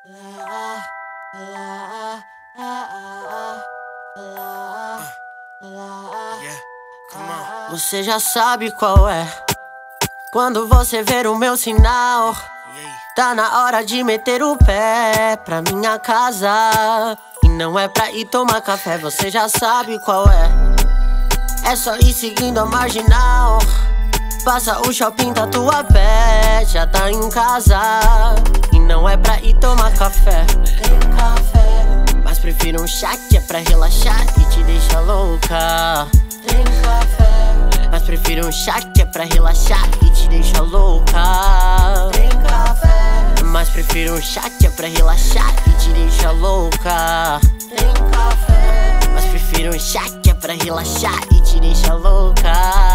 Você já sabe qual é. Quando você ver o meu sinal, tá na hora de meter o pé pra minha casa. E não é pra ir tomar café, você já sabe qual é. É só ir seguindo a marginal. Passa o shopping Tatuapé, já tá em casa. E não é pra ir tomar café. Tem café, mas prefiro um chá que é pra relaxar e te deixa louca. Tem café, mas prefiro um chá que é pra relaxar e te deixa louca. Tem café, mas prefiro um chá que é pra relaxar e te deixa louca. Tem café, mas prefiro um chá que é pra relaxar e te deixa louca.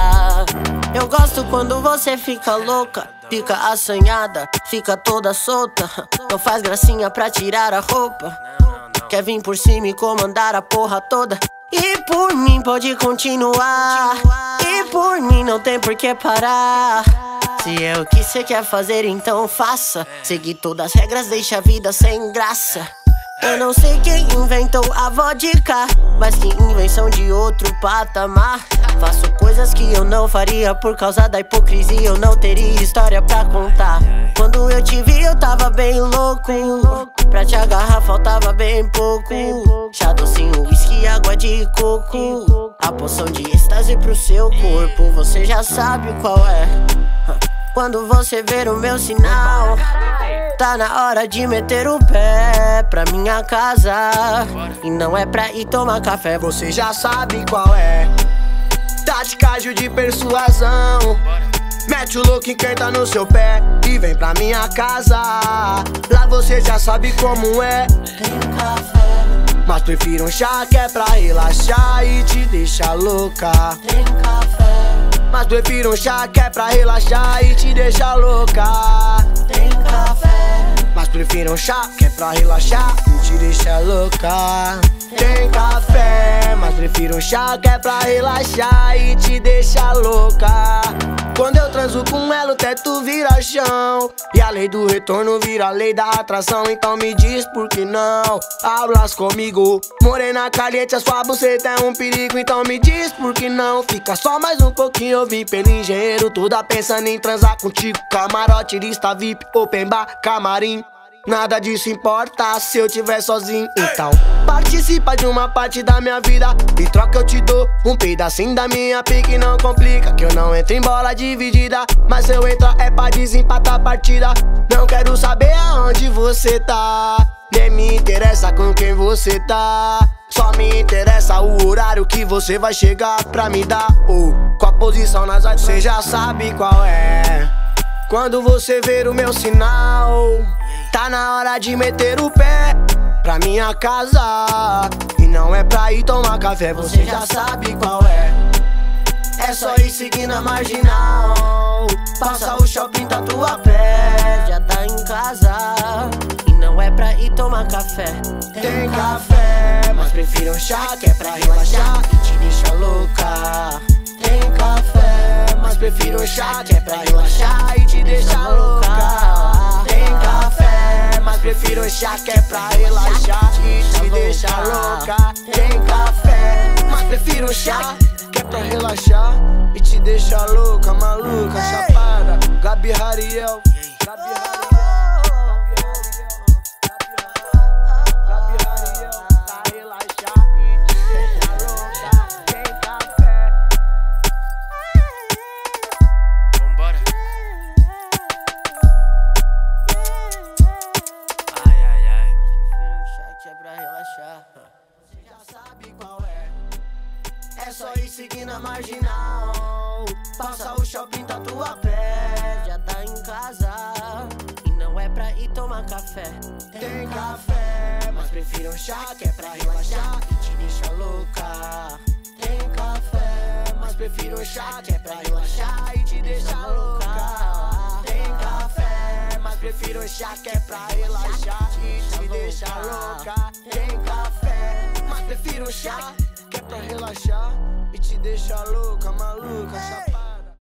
Eu gosto quando você fica louca, fica assanhada, fica toda solta. Não faz gracinha pra tirar a roupa, quer vir por cima e comandar a porra toda. E por mim pode continuar, e por mim não tem por que parar. Se é o que cê quer fazer, então faça. Seguir todas as regras deixa a vida sem graça. Eu não sei quem inventou a vodka, mas que invenção de outro patamar. Faço coisas que eu não faria por causa da hipocrisia, eu não teria história pra contar. Quando eu te vi eu tava bem louco, pra te agarrar faltava bem pouco. Chá docinho, whisky, água de coco, a poção de êxtase pro seu corpo. Você já sabe qual é. Quando você ver o meu sinal, tá na hora de meter o pé pra minha casa. E não é pra ir tomar café, você já sabe qual é. Tática de persuasão, mete o louco em quem tá no seu pé e vem pra minha casa. Lá você já sabe como é. Tem café, mas prefiro um chá que é pra relaxar e te deixa louca. Tem café, mas prefiro um chá que é pra relaxar e te deixa louca. Tem café, mas prefiro um chá que é pra relaxar e te deixa louca. Tem café, mas prefiro um chá que é pra relaxar e te deixa louca. Quando eu transo com ela o teto vira chão, e a lei do retorno vira a lei da atração. Então me diz por que não hablas comigo. Morena caliente, a sua buceta é um perigo. Então me diz por que não fica só mais um pouquinho. Eu vim pelo engenheiro, toda pensando em transar contigo. Camarote, lista VIP, open bar, camarim. Nada disso importa se eu tiver sozinho. Então participa de uma parte da minha vida, em troca eu te dou um pedacinho da minha pique. Não complica que eu não entro em bola dividida, mas se eu entrar é pra desempatar a partida. Não quero saber aonde você tá, nem me interessa com quem você tá. Só me interessa o horário que você vai chegar pra me dar, ou qual posição nas artes. Você já sabe qual é. Quando você ver o meu sinal, tá na hora de meter o pé pra minha casa. E não é pra ir tomar café, você já sabe qual é. É só ir seguindo a marginal. Passa o shopping Tatuapé, já tá em casa. E não é pra ir tomar café. Tem café, mas prefiro um chá que é pra relaxar e te deixa louca. Tem café, mas prefiro um chá que é pra relaxar e te deixa louca. Tem café, mas prefiro um chá que é pra relaxar e te deixa louca. Tem café, mas prefiro um chá que é pra relaxar e te deixa louca, maluca, chapada. Gabi Hariel, Gabi Hariel. Você já sabe qual é. É só ir seguindo a marginal. Passa o shopping Tatuapé, já tá em casa. E não é pra ir tomar café. Tem café, mas prefiro um chá que é pra relaxar e te deixa louca. Tem café, mas prefiro um chá que é pra relaxar e te deixa louca. Tem café, mas prefiro um chá que é pra relaxar e te deixa louca. Tem café, mas prefiro um chá que é pra relaxar e te deixa louca, maluca, chapada.